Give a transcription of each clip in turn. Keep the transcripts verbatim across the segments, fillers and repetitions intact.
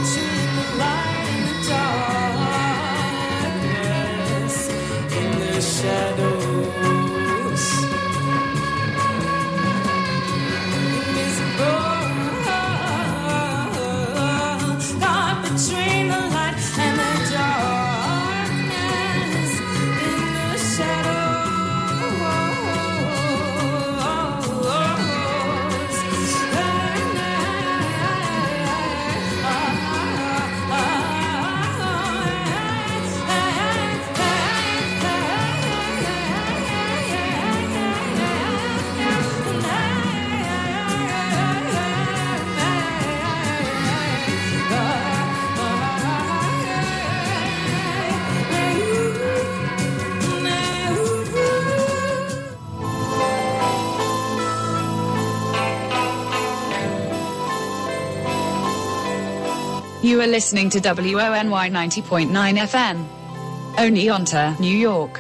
You are listening to W O N Y ninety point nine F M. Oneonta, New York.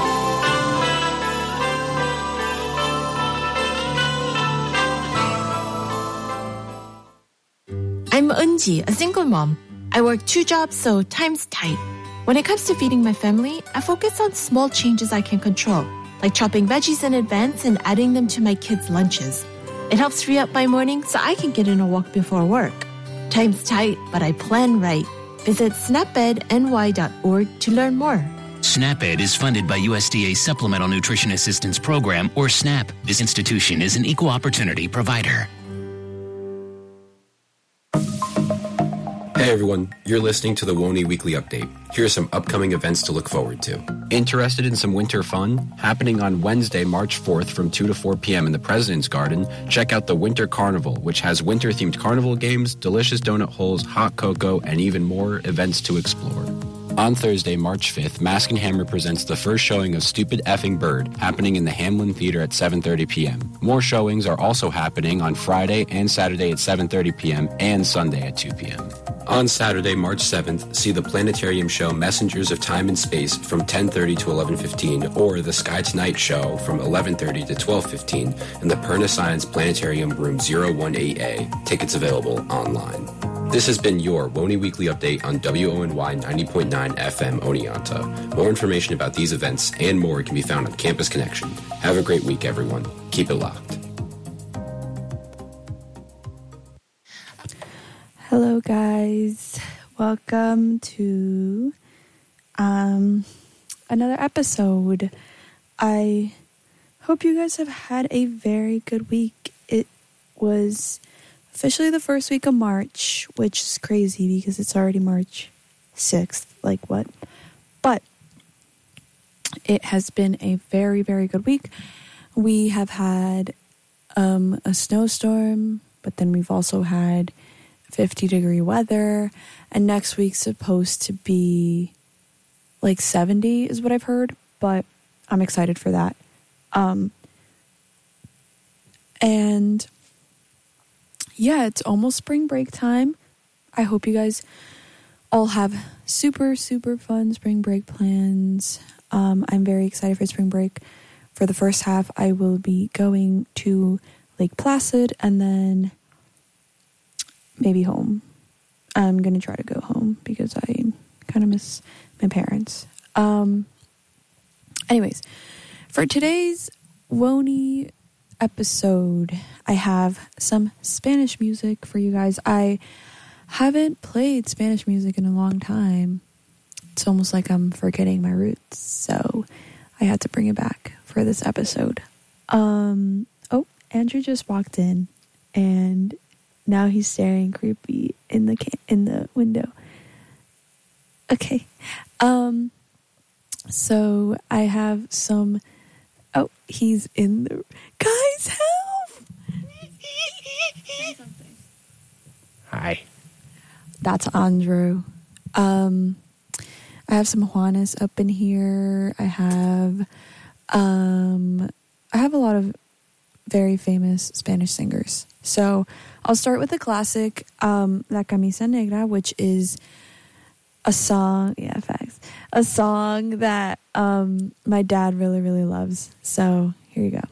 I'm Eunji, a single mom. I work two jobs, so time's tight. When it comes to feeding my family, I focus on small changes I can control, like chopping veggies in advance and adding them to my kids' lunches. It helps free up my morning so I can get in a walk before work. Time's tight, but I plan right. Visit snap ed N Y dot org to learn more. SNAP-Ed is funded by U S D A Supplemental Nutrition Assistance Program, or SNAP. This institution is an equal opportunity provider. Hey everyone, you're listening to the W O N Y Weekly Update. Here are some upcoming events to look forward to. Interested in some winter fun? Happening on Wednesday, March fourth from two to four p.m. in the President's Garden, check out the Winter Carnival, which has winter-themed carnival games, delicious donut holes, hot cocoa, and even more events to explore. On Thursday, March fifth, Mask and Hammer presents the first showing of Stupid Effing Bird, happening in the Hamlin Theater at seven thirty p.m. More showings are also happening on Friday and Saturday at seven thirty p.m. and Sunday at two p.m. On Saturday, March seventh, see the planetarium show Messengers of Time and Space from ten thirty to eleven fifteen, or the Sky Tonight show from eleven thirty to twelve fifteen in the Perna Science Planetarium Room zero one eight A. Tickets available online. This has been your W O N Y Weekly Update on W O N Y ninety point nine F M Oneonta. More information about these events and more can be found on Campus Connection. Have a great week, everyone. Keep it locked. Hello, guys. Welcome to um, another episode. I hope you guys have had a very good week. It was officially the first week of March, which is crazy because it's already March sixth. Like, what? But it has been a very, very good week. We have had um, a snowstorm, but then we've also had fifty degree weather, and next week's supposed to be like seventy is what I've heard, but I'm excited for that. Um, and yeah, it's almost spring break time. I hope you guys all have super, super fun spring break plans. Um, I'm very excited for spring break. For the first half, I will be going to Lake Placid and then maybe home. I'm going to try to go home because I kind of miss my parents. Um, anyways, for today's W O N Y episode, I have some Spanish music for you guys. I haven't played Spanish music in a long time. It's almost like I'm forgetting my roots, so I had to bring it back for this episode. Um, oh, Andrew just walked in, and now he's staring creepy in the ca- in the window. Okay. Um, so I have some... Oh, he's in the... Guys, help! Hi. That's Andrew. Um, I have some Juanes up in here. I have... Um, I have a lot of very famous Spanish singers. So I'll start with the classic, um, La Camisa Negra, which is a song, yeah, facts, a song that um, my dad really, really loves. So here you go.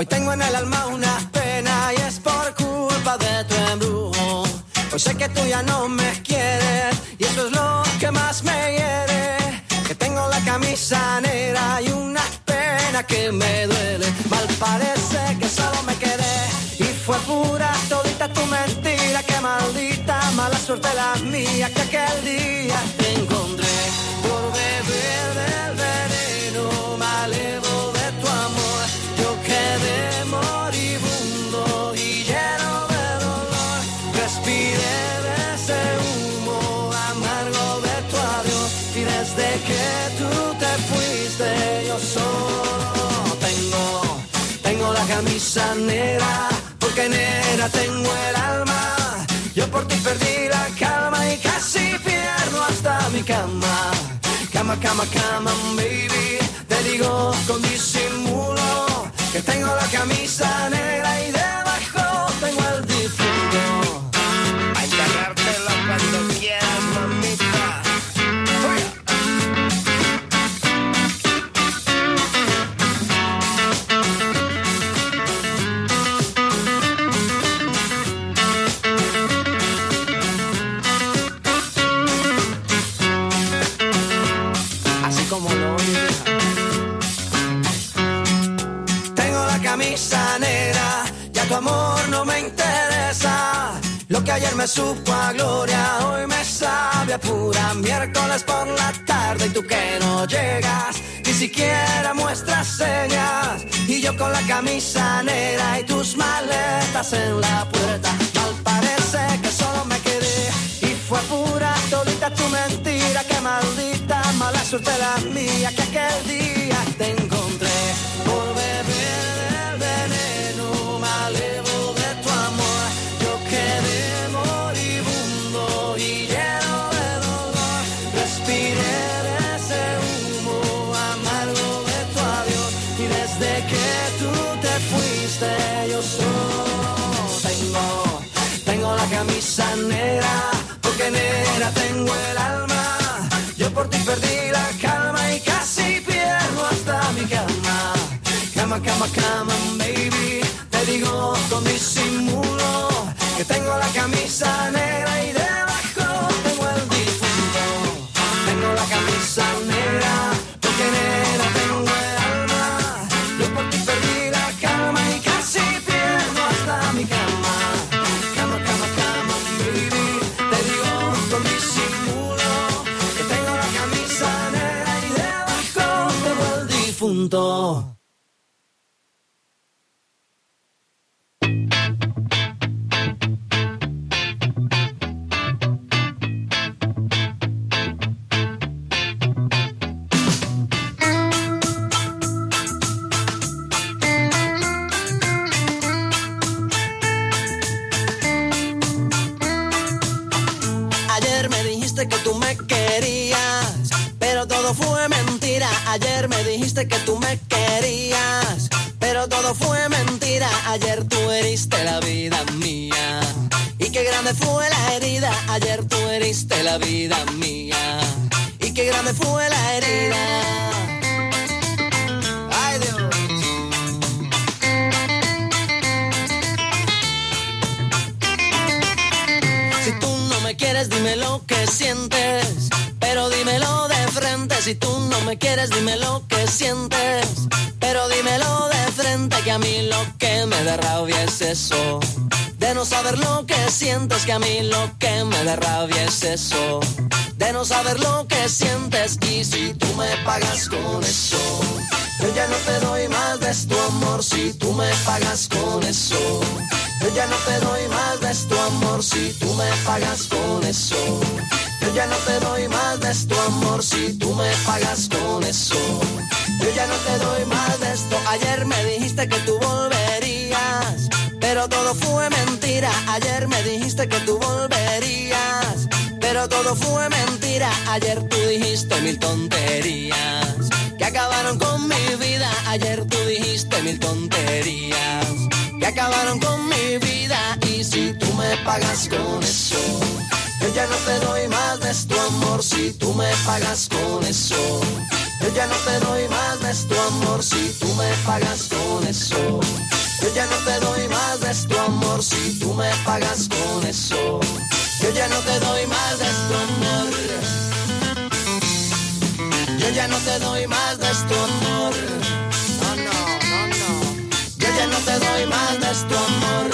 tengo en el alma una pena y es por culpa de tu embrujo. Hoy sé que tú ya no me quieres y eso es lo que más me hiere. Que tengo la camisa negra y una pena que me duele. Mal parece que solo me quedé y fue pura todita tu mentira. Que maldita mala suerte la mía que aquel día te encontré por beber del veneno malevo de tu amor. Yo quedé moribundo y lleno de dolor. Respiré de ese humo amargo de tu adiós y desde que tú te fuiste yo solo tengo, tengo la camisa negra porque negra tengo el alma. Yo por ti perdí la calma y casi pierdo hasta mi cama. Cama, cama, cama, baby. Te digo con disimulo que tengo la camisa negra y debajo tengo el difunto. Hay que agarrártelo cuando quieras, mamita. Como lo oye. Tengo la camisa negra, ya tu amor no me interesa. Lo que ayer me supo a gloria, hoy me sabe a pura. Miércoles por la tarde y tú que no llegas, ni siquiera muestras señas. Y yo con la camisa negra y tus maletas en la puerta. Mal parece que solo me quedé y fue pura todita tu mentira. Que maldita mala suerte la mía que aquel día te encontré por beber del veneno malevo de tu amor. Yo quedé moribundo y lleno de dolor. Respiré de ese humo amargo de tu adiós y desde que tú te fuiste yo solo tengo, tengo la camisa negra porque negra tengo el alma. Yo por ti perdí la calma y casi pierdo hasta mi cama. Cama, cama, cama, baby. Te digo con disimulo que tengo la camisa negra y debajo tengo el difunto. Tengo la camisa negra porque negra tengo el alma. Yo por ti perdí la calma y casi pierdo hasta mi cama. Cama, cama, cama, baby. Te digo con disimulo que tengo la camisa negra y debajo tengo el difunto. Ayer me dijiste que tú me querías, pero todo fue mentira. Ayer me dijiste que tú me querías, pero todo fue mentira. Ayer tú heriste la vida mía y qué grande fue la herida. Ayer tú heriste la vida mía y qué grande fue la herida. Ay, Dios. Si tú no me quieres, dime lo que sientes, pero dímelo de frente. Si tú no me quieres, dime lo que sientes, pero dímelo de frente. Que a mí lo que me da rabia es eso, de no saber lo que sientes. Que a mí lo que me da rabia es eso, de no saber lo que sientes. Y si tú me pagas con eso, yo ya no te doy más de tu amor. Si tú me pagas con eso, yo ya no te doy más de tu amor. Si tú me pagas con eso, yo ya no te doy más de tu amor. Si tú me pagas con eso, yo ya no te doy más de esto. Ayer me dijiste que tú volverías, pero todo fue mentira. Ayer me dijiste que tú volverías, pero todo fue mentira. Ayer tú dijiste mil tonterías que acabaron con mi vida. Ayer tú dijiste mil tonterías que acabaron con mi vida. Y si tú me pagas con eso, yo ya no te doy más de tu amor. Si tú me pagas con eso, yo ya no te doy más de tu amor. Si tú me pagas con eso, Yo ya no te doy más de tu amor si tú me pagas con eso. Yo ya no te doy más de tu amor. Yo ya no te doy más de tu amor. No, no, no, no. Yo ya no te doy más de tu amor.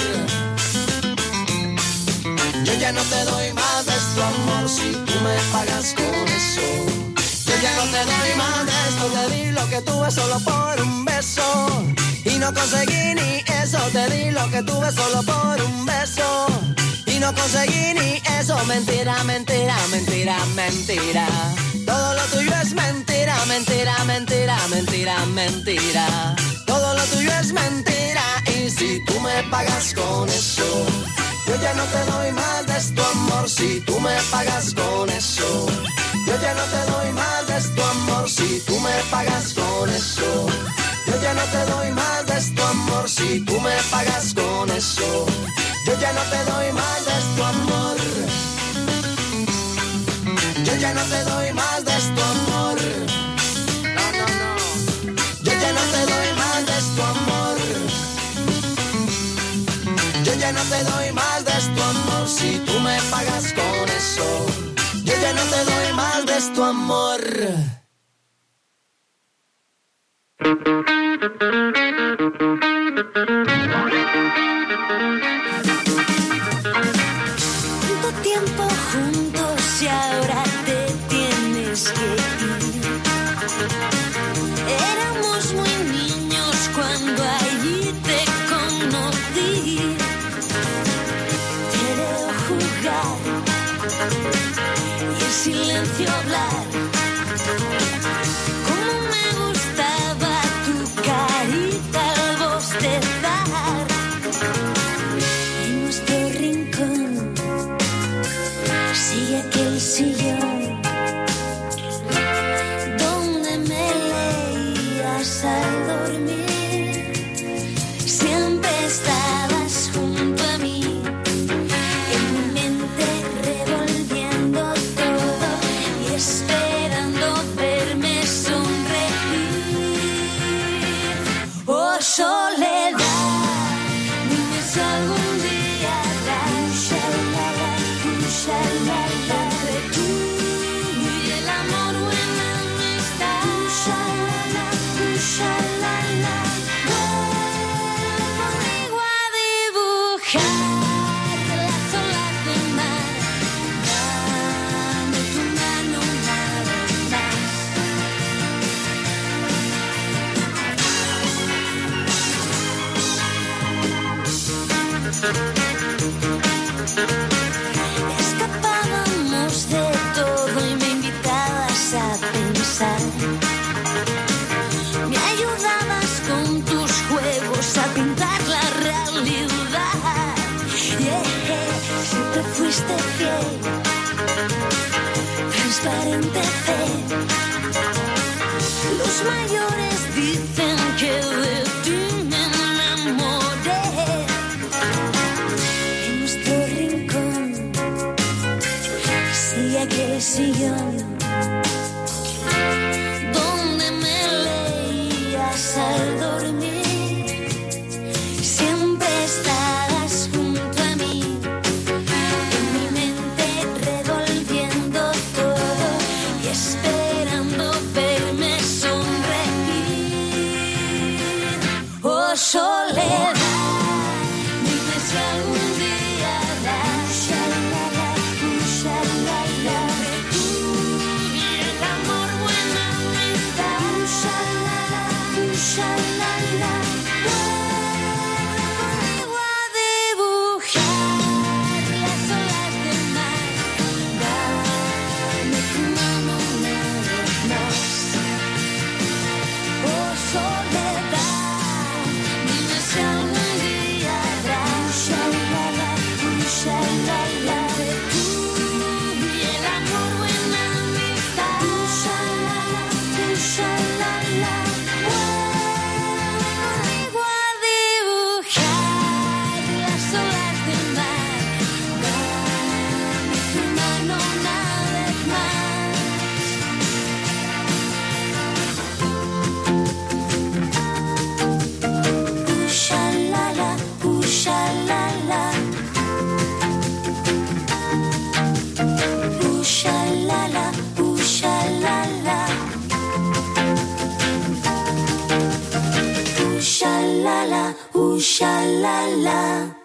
Yo ya no te doy más de tu amor si tú me pagas con eso. Yo ya no te doy más de esto, te di lo que tuve solo por un beso. Y no conseguí ni eso, te di lo que tuve solo por un beso. Y no conseguí ni eso, mentira, mentira, mentira, mentira. Todo lo tuyo es mentira, mentira, mentira, mentira, mentira. Todo lo tuyo es mentira y si tú me pagas con eso, yo ya no te doy más de tu amor si tú me pagas con eso. Yo ya no te doy más de tu amor si tú me pagas con eso. Yo ya no te doy más de tu amor si tú me pagas con eso. Yo ya no te doy más de tu amor. Yo ya no te doy más de tu amor. No, no, no. Yo ya no te doy más de tu amor. Yo ya no te doy más de tu amor si tú me pagas con eso. Yo ya no te doy más de tu amor. Tanto tiempo juntos y ahora te tienes que ir. Éramos muy niños cuando allí te conocí. Te veo jugar y en silencio hablar. Cómo me gustaba tu carita al bostezar. En nuestro rincón sigue aquel sillón donde me leías al dormir. Siempre estabas junto a mí, en mi mente revolviendo todo y esperando verme sonreír. Oh, soledad, dime si algún día habrás de tú y el amor o en la amistad. Conmigo a dibujar las olas del mar. Dame tu mano una vez más. Escapábamos de todo y me invitabas a pensar. Me ayudabas con tus juegos a pintar la realidad. Yeah, siempre fuiste fiel, transparente fe. Los mayores dicen que de ti me enamoré. En nuestro rincón sigue aquel sillón donde me leías al dormir. Siempre estabas junto a mí, en mi mente revolviendo todo y esperando verme sonreír. Oh, soledad, dime si algún día habrás de tú y el amor buena amistad. Conmigo a dibujar las olas del mar. Dame tu mano una vez más. Oh, soledad, dime si algún día habrás de tú y el amor buena amistad. Conmigo a dibujar las olas del mar. la, uh, sha, la, la.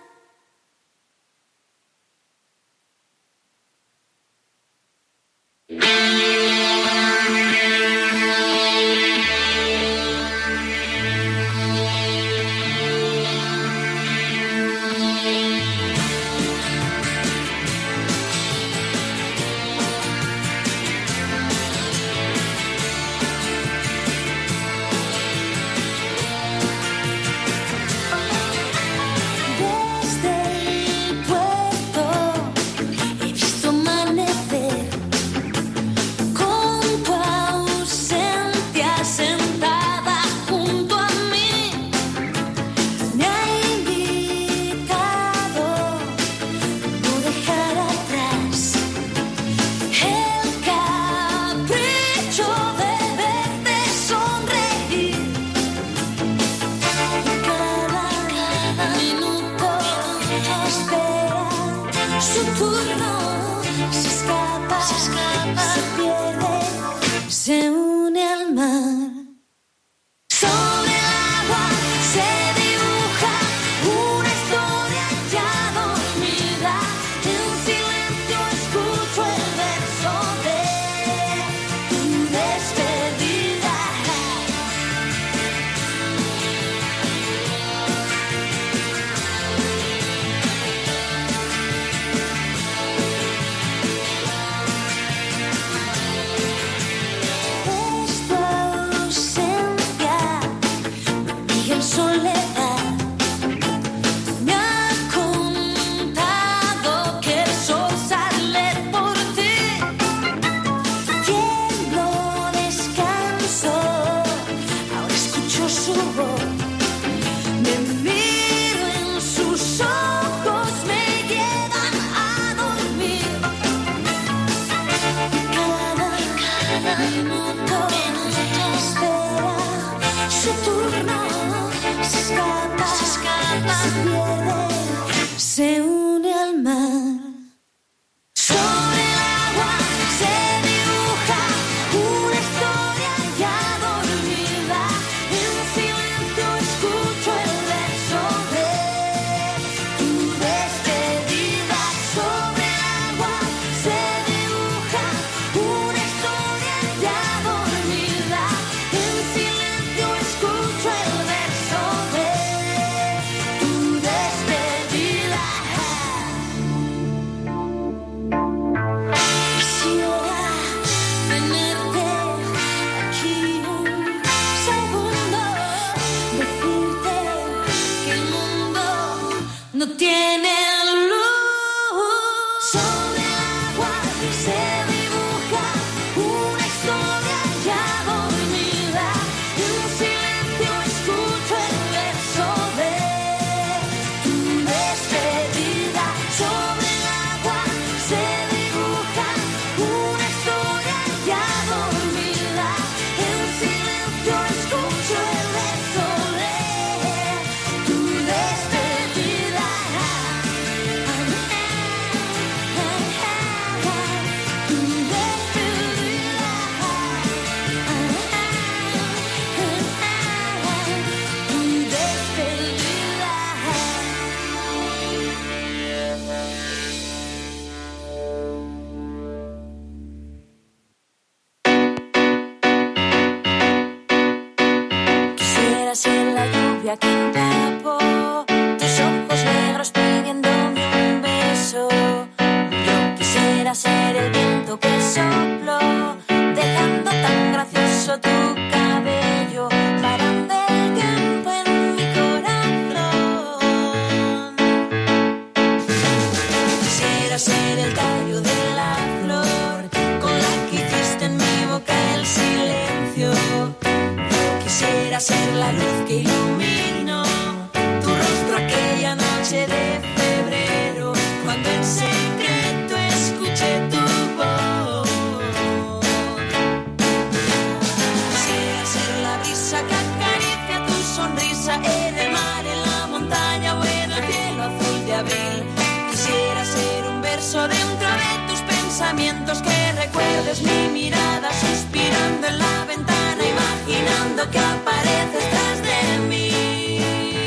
Que apareces tras de mí.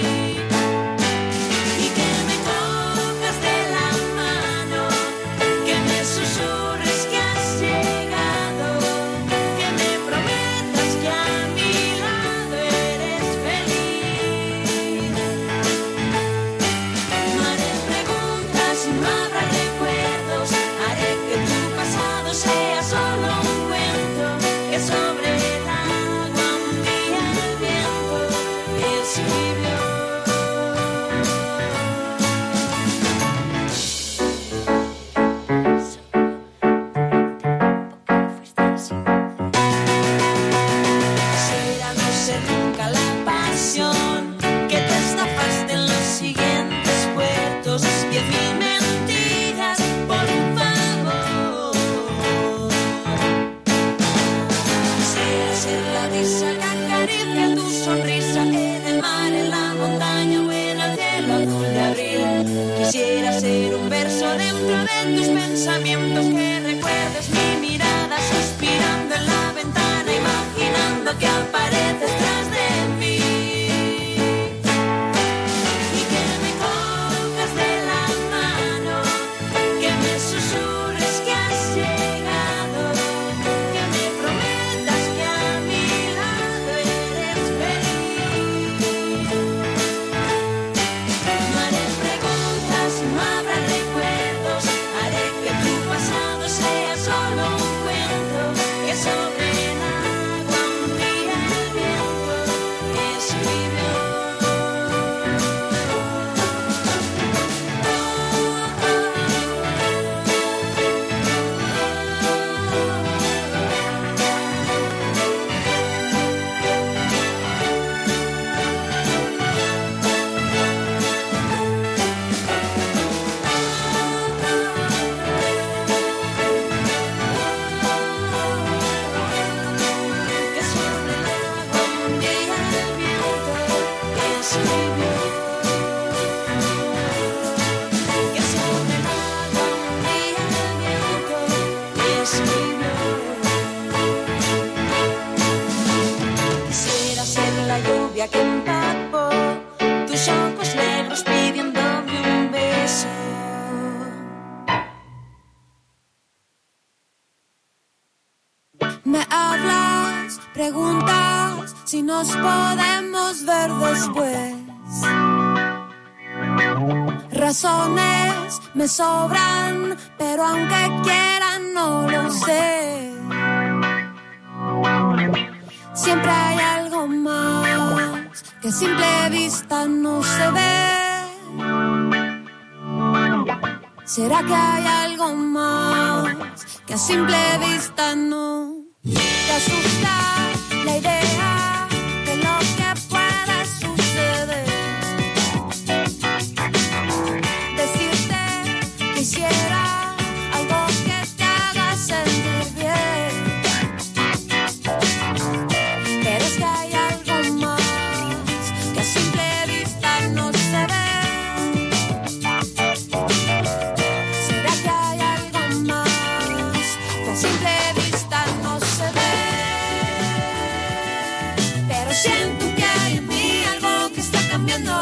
Razones me sobran, pero aunque quieran no lo sé. Siempre hay algo más que a simple vista no se ve. ¿Será que hay algo más que a simple vista no te asusta la idea de lo que puede suceder? Quisiera algo que te haga sentir bien, pero es que hay algo más que a simple vista no se ve. ¿Será que hay algo más que a simple vista no se ve? Pero siento que hay en mí algo que está cambiando.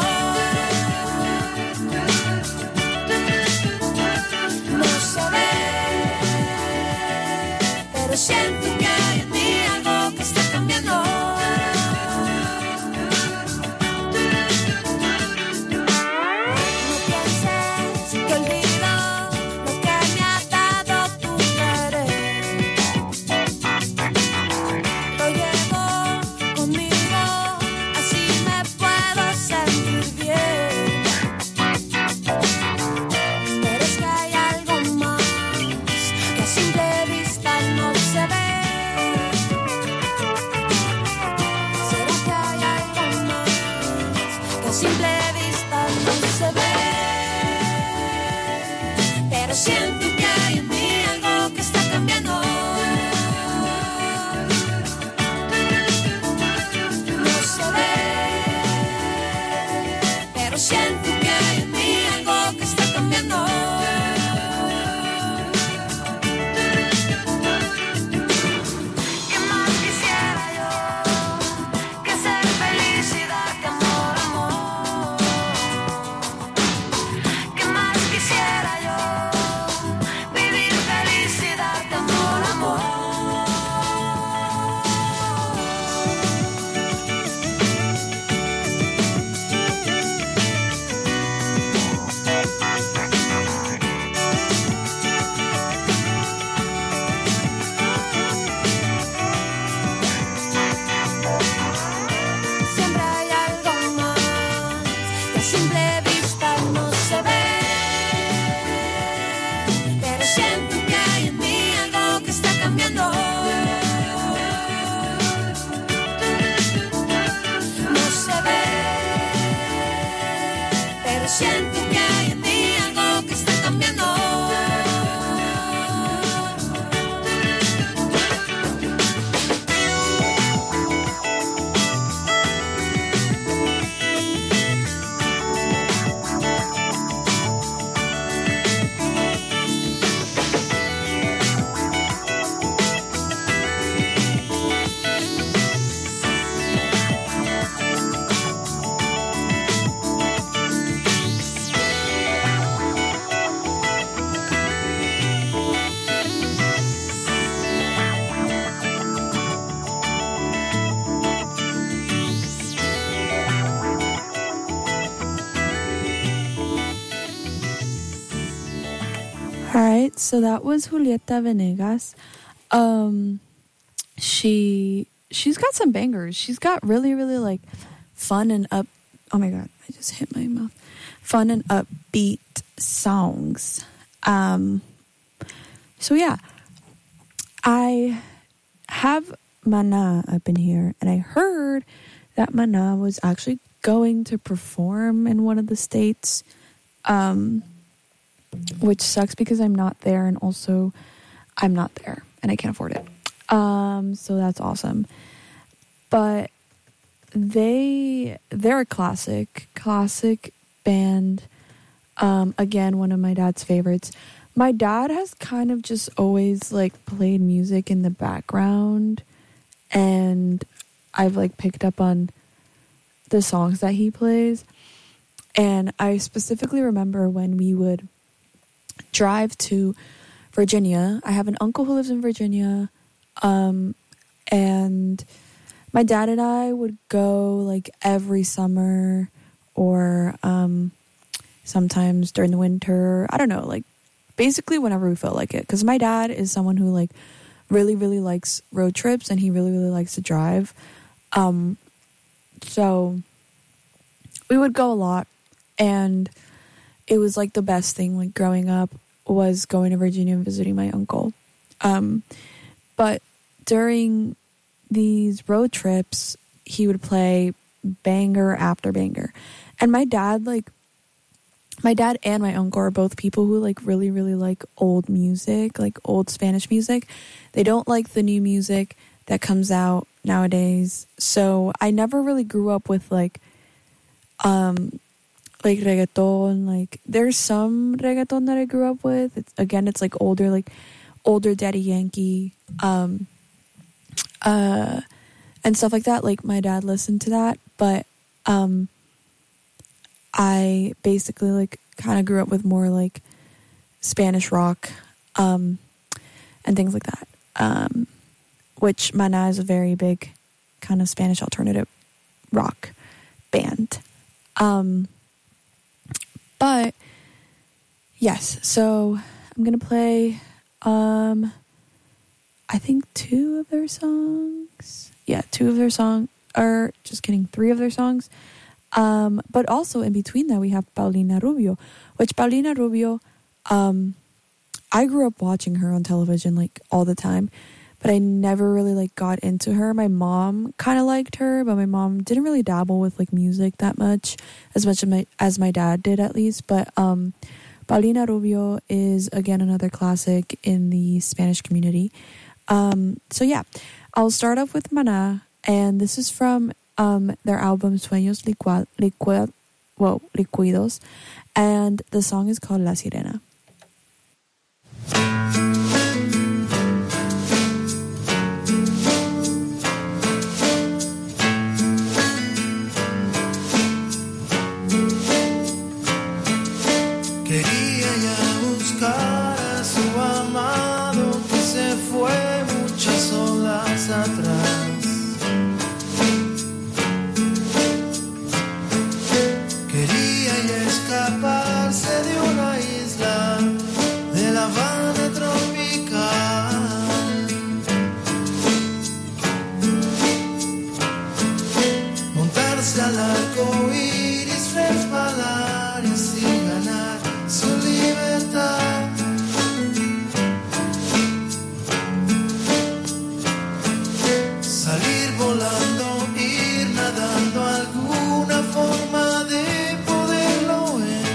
Pero siento que hay en mí algo que está cambiando. No pienses que olvido lo que me ha dado tu querer. Lo llevo conmigo, así me puedo sentir bien. Pero es que hay algo más que a simple vista no se ve. ¿Será que hay algo más que a simple vista no se ve? Pero siento que hay en mí algo que está cambiando. No se ve, pero siento que hay en mí algo que está cambiando. siento que hay en mí algo que está cambiando. Alright, so that was Julieta Venegas. Um, she she's got some bangers. She's got really, really like fun and up. Oh my god, I just hit my mouth. Fun and upbeat songs. Um, so yeah, I have Mana up in here, and I heard that Mana was actually going to perform in one of the states. Um. Which sucks because I'm not there, and also I'm not there and I can't afford it. Um, so that's awesome. But they they're a classic, classic band. Um, again, one of my dad's favorites. My dad has kind of just always like played music in the background, and I've like picked up on the songs that he plays. And I specifically remember when we would drive to Virginia. I have an uncle who lives in Virginia, um, and my dad and I would go like every summer, or um, sometimes during the winter. I don't know, like basically whenever we felt like it. Because my dad is someone who like really, really likes road trips, and he really, really likes to drive. Um, so we would go a lot, and it was like the best thing, like growing up, was going to Virginia and visiting my uncle. Um, but during these road trips, he would play banger after banger. And my dad, like, my dad and my uncle are both people who like really, really like old music, like old Spanish music. They don't like the new music that comes out nowadays. So I never really grew up with like, um, like reggaeton. Like there's some reggaeton that I grew up with. It's, again, it's like older, like older Daddy Yankee, um, uh, and stuff like that. Like my dad listened to that, but um, I basically like kind of grew up with more like Spanish rock, um, and things like that. Um, which Mana is a very big kind of Spanish alternative rock band. Um. But yes, so I'm gonna play um I think two of their songs. Yeah, two of their songs, or just kidding, three of their songs. Um, but also in between that we have Paulina Rubio, which Paulina Rubio, um, I grew up watching her on television like all the time, but I never really like got into her. My mom kind of liked her, but my mom didn't really dabble with like music that much, as much as my, as my dad did at least. But um, Paulina Rubio is again another classic in the Spanish community. Um, so yeah, I'll start off with Mana, and this is from um, their album Sueños Liqua- Liqua- whoa, Liquidos, and the song is called La Sirena. Quería ya buscar a su amado que se fue muchas olas atrás. Quería ya escaparse de una isla de la Habana tropical. Montarse al arco iris, resbalar y así ganar su libertad. Salir volando, ir nadando, alguna forma de poderlo encontrar.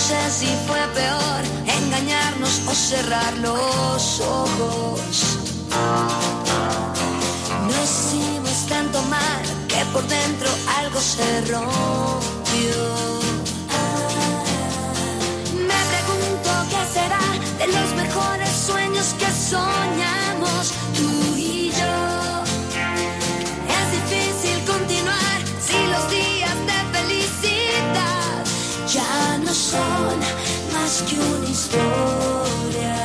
sé si fue peor engañarnos o cerrar los ojos. Nos hicimos tanto mal que por dentro algo se rompió. Me pregunto qué será de los mejores sueños que soñamos tú y yo. Es difícil continuar si los días de felicidad ya no son más que una historia.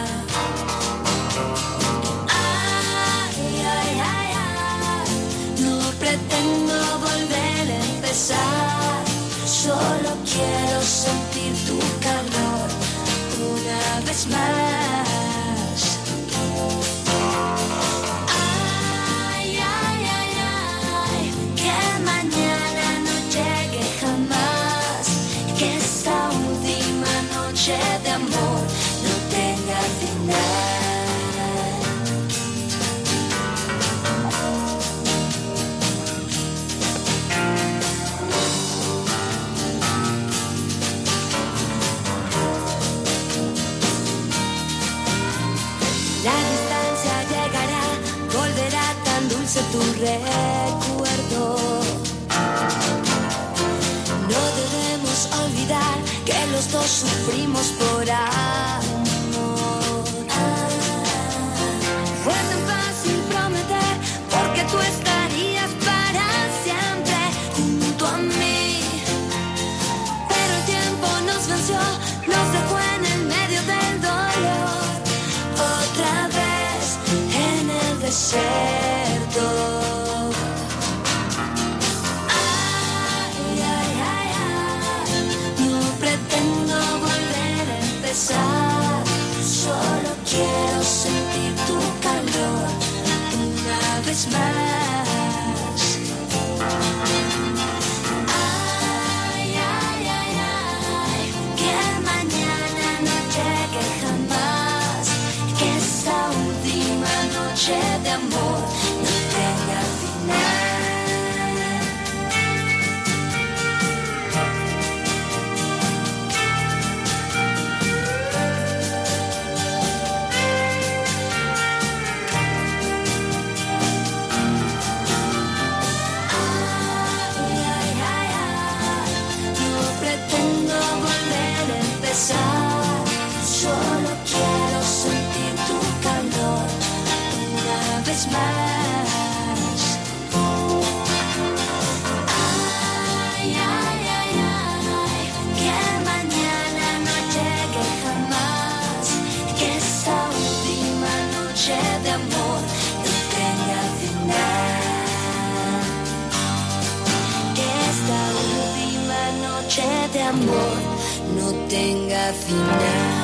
Ay, ay, ay, ay. No pretendo volver a empezar, solo quiero sentir tu calor una vez más. Ay, ay, ay, ay, que mañana no llegue jamás, que esta última noche de amor no tenga final. La distancia llegará, volverá tan dulce tu recuerdo. No debemos olvidar que los dos sufrimos por amor. Fue tan fácil prometer, porque tú estarías para siempre junto a mí. Pero el tiempo nos venció, nos dejó en el medio del dolor. Otra vez en el desierto. Ay, ay, ay, ay. No pretendo volver a empezar, solo quiero sentir tu calor una vez más. Ay, ay, ay, ay. Que mañana no llegue jamás, que esta última noche de amor no tenga final. Ay, ay, ay, ay. No pretendo volver a empezar, solo quiero sentir tu calor una vez más. Ay, ay, ay, ay. Que mañana no llegue jamás, que esta última noche de amor no tenga final. Que esta última noche de amor no tenga final.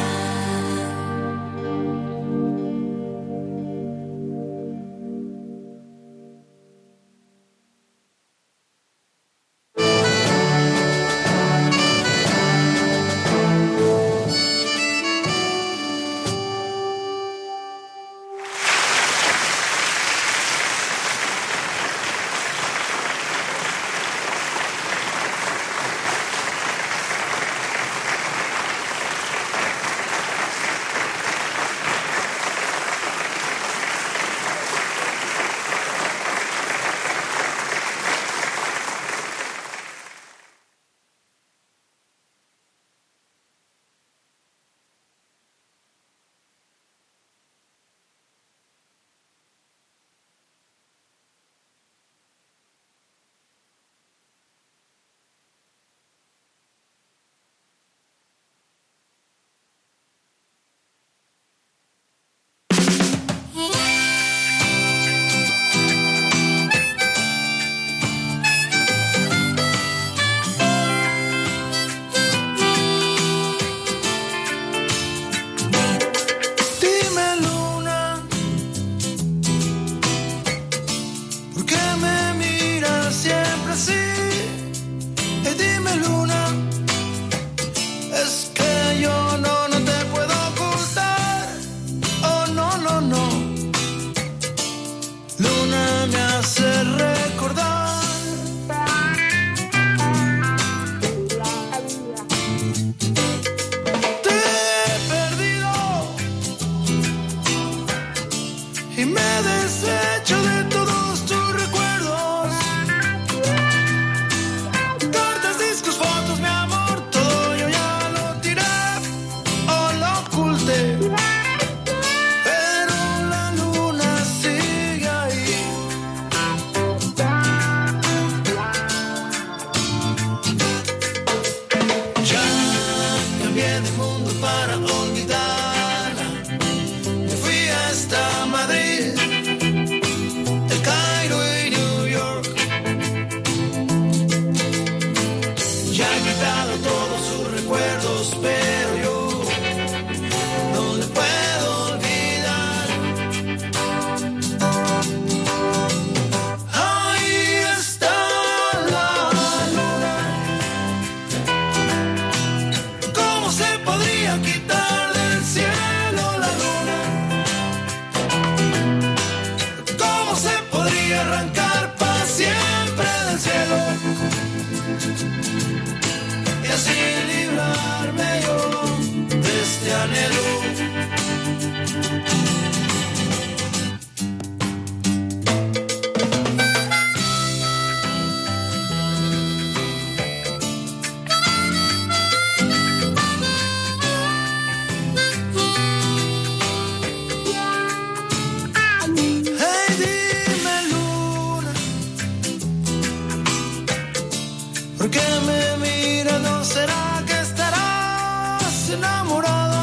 porque me mira, ¿no será que estarás enamorada?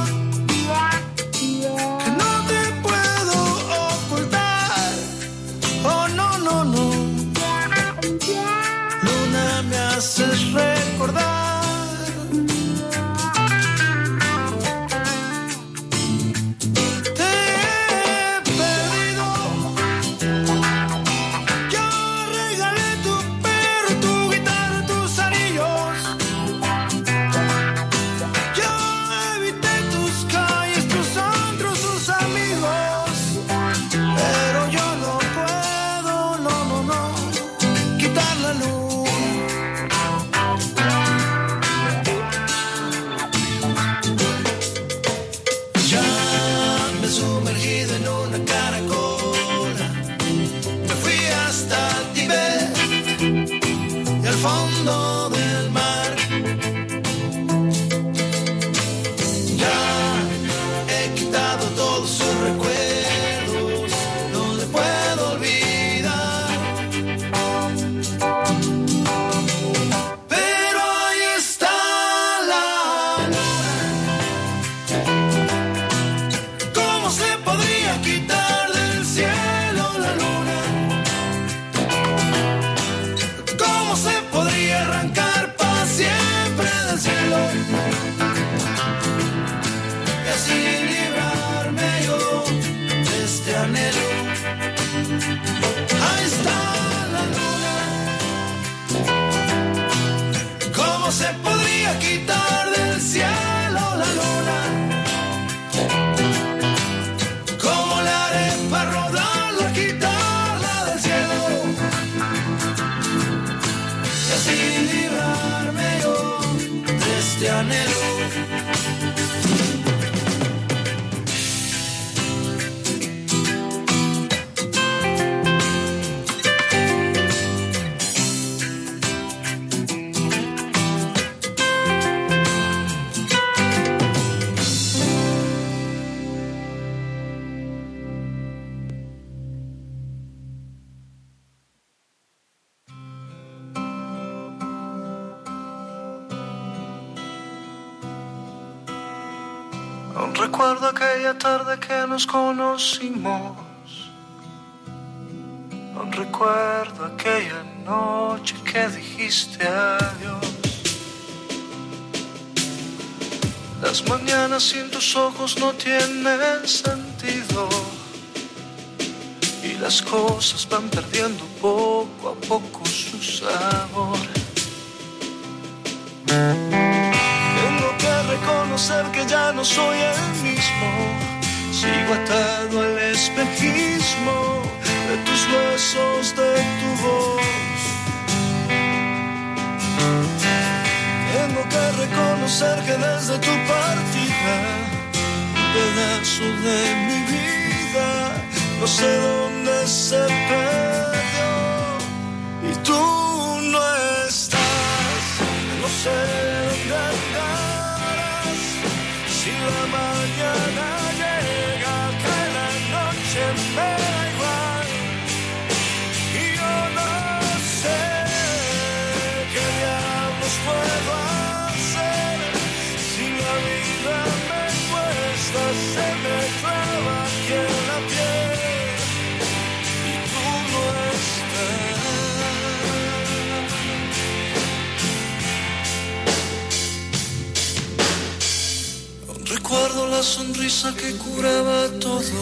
Que no te puedo ocultar. Oh, no, no, no. Luna, me haces recordar. Fondo del mar, ya he quitado todos sus recuerdos, no le puedo olvidar, pero ahí está la luna. ¿Cómo se podría quitar del cielo la luna? ¿Cómo se podría arrancar para siempre del cielo? Y así librarme yo de este anhelo. Ahí está la luna. ¿Cómo se podría quitar del cielo la luna? ¿Cómo le haré para rodarla, quitarla del cielo? Y así librarme yo de este anhelo. Aún recuerdo aquella tarde que nos conocimos. Aún recuerdo aquella noche que dijiste adiós. Las mañanas sin tus ojos no tienen sentido y las cosas van perdiendo poco a poco su sabor. Tengo que reconocer que ya no soy el mismo. Sigo atado al espejismo de tus besos, de tu voz. Tengo que reconocer que desde tu partida un pedazo de mi vida no sé dónde se perdió. Y tú no estás, no sé dónde andarás. Si la mañana llega, cae la noche, me da igual. Y yo no sé qué diablos puedo hacer. Si la vida me cuesta, se me clava aquí en la piel. Y tú no estás. Aún recuerdo la sonrisa que curaba todo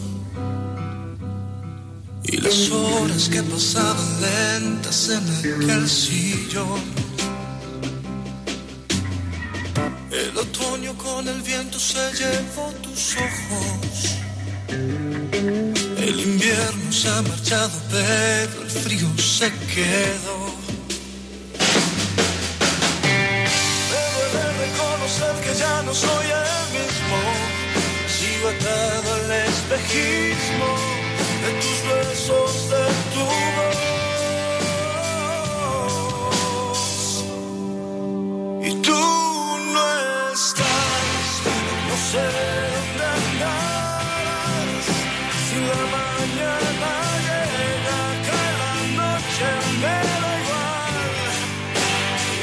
y las horas que pasaban lentas en aquel sillón. El otoño con el viento se llevó tus ojos. El invierno se ha marchado, pero el frío se quedó. Me duele reconocer que ya no soy el mismo. Sigo atado al espejismo de tus besos, de tu voz. Y tú no estás, no sé dónde andarás. Si la mañana llega, cae la noche, me da igual. Y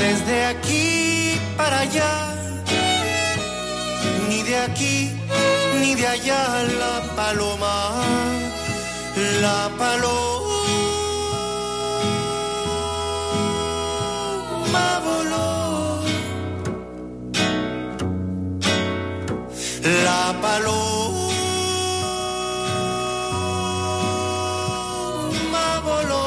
pases de aquí para allá, ni de aquí ni de allá. La paloma, la paloma voló. La paloma voló.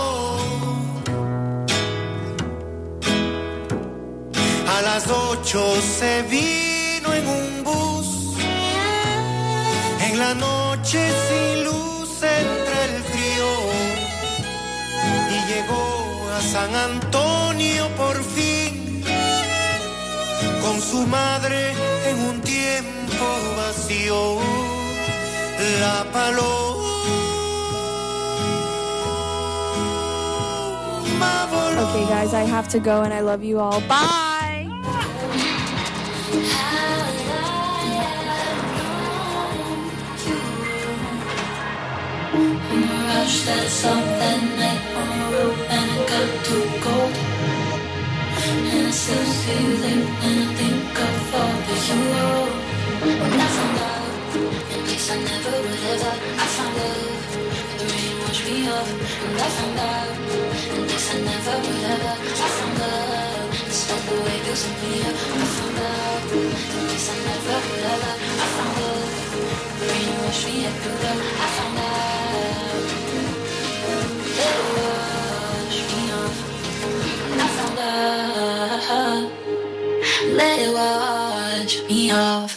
A las ocho se vino en un bus, en la noche sin luz entre el frío, y llegó a San Antonio por fin, con su madre en un tiempo vacío. La paloma voló. Okay, guys, I have to go and I love you all. Bye! Rush that song that night on the road, and I got to go. And I still see you there, and I think of all that you owe. When I found out, in case I never would ever, I found love, but the rain washed me off. And I found out, in case I never would ever, I found love, despite the way you set me up. I found out, in case I never would ever, I found love, the rain washed me everywhere. I found out. Let it wash me off. I found love. Let it wash me off.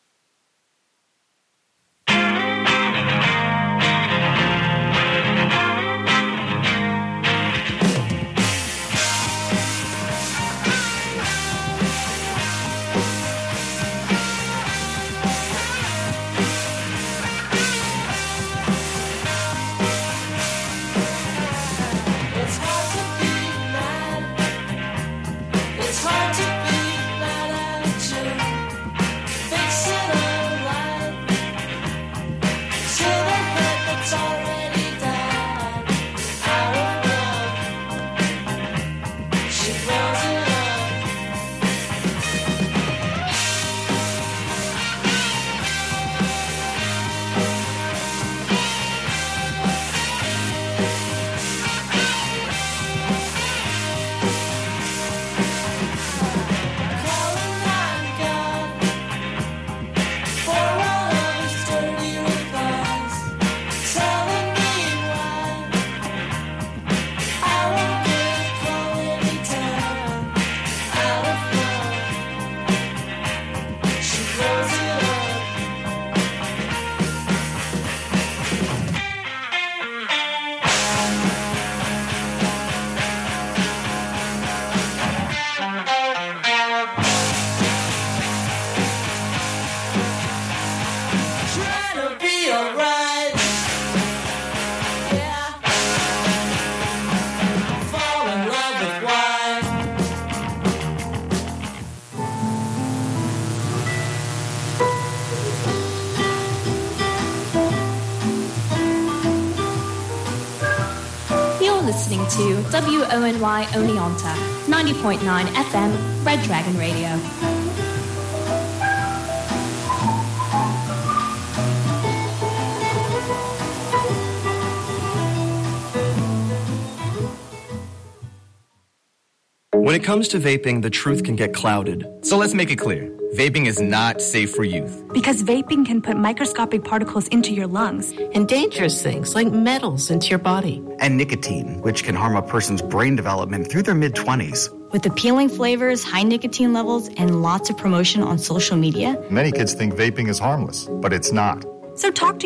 Listening to W O N Y Oneonta, ninety point nine F M, Red Dragon Radio. When it comes to vaping, the truth can get clouded. So let's make it clear. Vaping is not safe for youth. Because vaping can put microscopic particles into your lungs. And dangerous things like metals into your body. And nicotine, which can harm a person's brain development through their mid-twenties. With appealing flavors, high nicotine levels, and lots of promotion on social media. Many kids think vaping is harmless, but it's not. So talk to